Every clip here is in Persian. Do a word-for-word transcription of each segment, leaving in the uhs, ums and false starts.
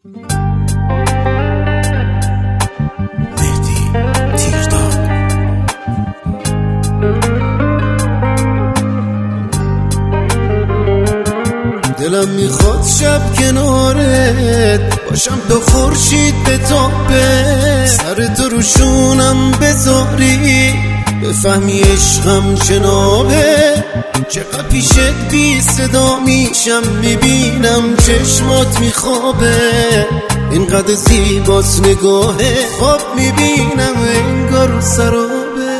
مهدی تیرداد. دلم میخواد شب کنارت باشم تا خورشید بتابه، سر تو رو شونم بذاری بفهمی عشقم جنابه. چقدر پیشت بی صدا میشم میبینم چشمات میخوابه، اینقدر زیباست نگاهه خواب میبینم انگار سرابه.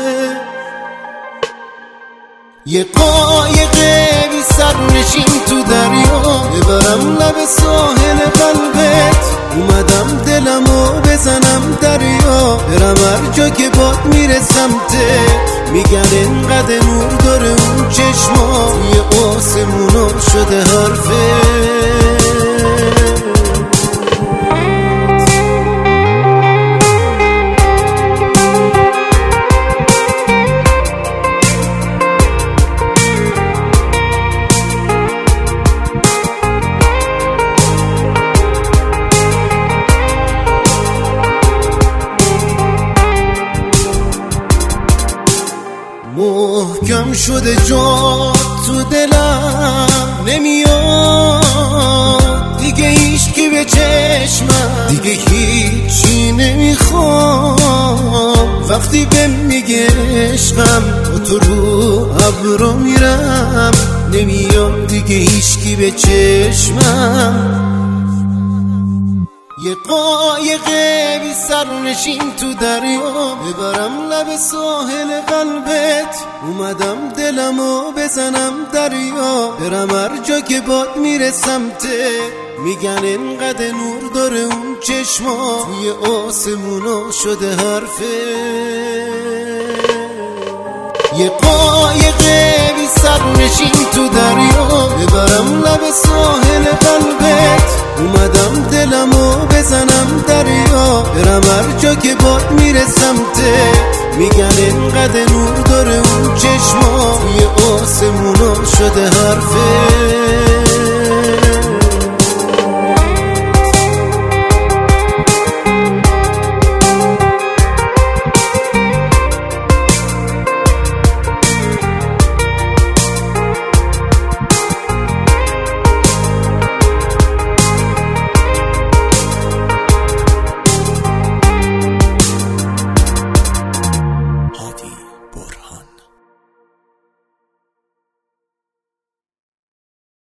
یه قایقه بی سرنشین تو دریا ببرم لب ساحل قلبت، اومدم دلمو بزنم دریا، برم هر جا که باد میره سمتت. میگن انقدر نور داره اون چشما، توی آسمونا شده حرفت. محکم شده جا تو دلم نمیاد دیگه، هیچکی به چشمم دیگه هیچی نمیخوام. وقتی بهم میگه عشقم با تو رو ابرو میرم، نمیاد دیگه هیچکی به چشمم. یه قایقه بی سرنشین تو دریا ببرم لب ساحل قلبت، اومدم دلمو بزنم دریا، برم هر جا که باد میره سمتت. میگن انقدر نور داره اون چشما، توی آسمونا شده حرفت. یه قایقه بی سرنشین تو دریا ببرم لب ساحل قلبت، اومدم دلمو بزنم دریا، برم هر جا که باد میره سمتت. میگن انقدر نور داره اون چشما، توی آسمونا شده حرفت.